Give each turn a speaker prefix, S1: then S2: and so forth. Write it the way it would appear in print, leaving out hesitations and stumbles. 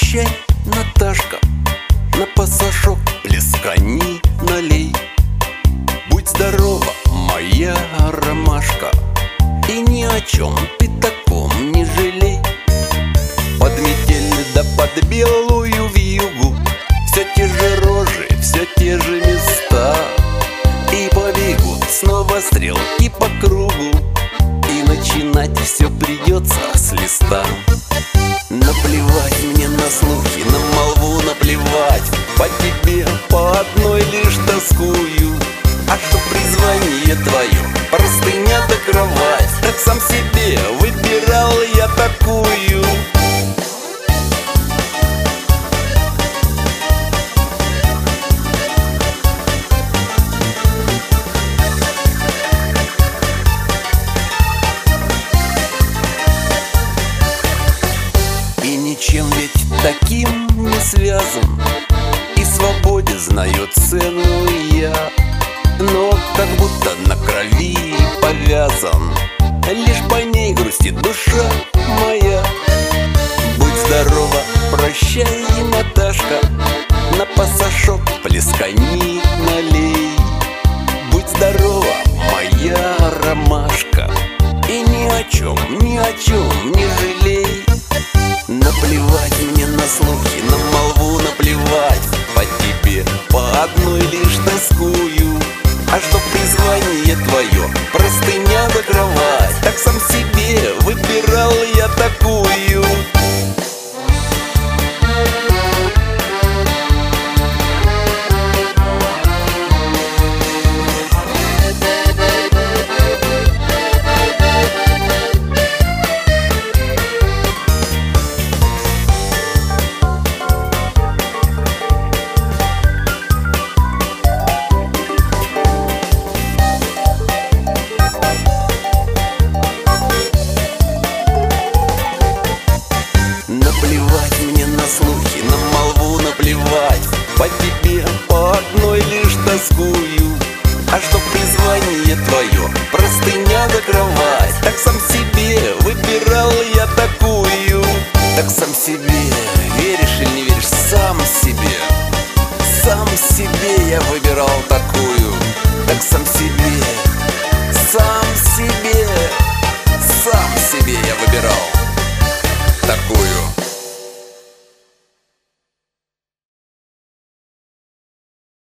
S1: Прощай, Наташка, на пасашок плескани налей. Будь здорова, моя ромашка, и ни о чем ты таком не жалей. Под метель да под белую вьюгу все те же рожи, все те же места. И побегут снова стрелки по кругу, и начинать все придется с листа. Наплевать мне на слухи, на молву наплевать. По тебе по одной лишь тоскую. А что призвание твое, простыня да кровать, так сам себе выбирал я такую. И ничем ведь таким не связан, и свободе знает цену я. Но как будто на крови повязан, лишь по ней грустит душа моя. Будь здорова, прощай, Наташка, на пасашок плескани налей. Будь здорова, моя ромашка, и ни о чем не жалей. Наплевать мне на слухи, на молву наплевать. По тебе по одной лишь тоскую. А что призвание твое, простыня да кровать, так сам себе выбирал я такую. Наплевать мне на слухи, на молву наплевать. По тебе по одной лишь тоскую. А что призвание твое, простыня да кровать, так сам себе выбирал я такую. Так сам себе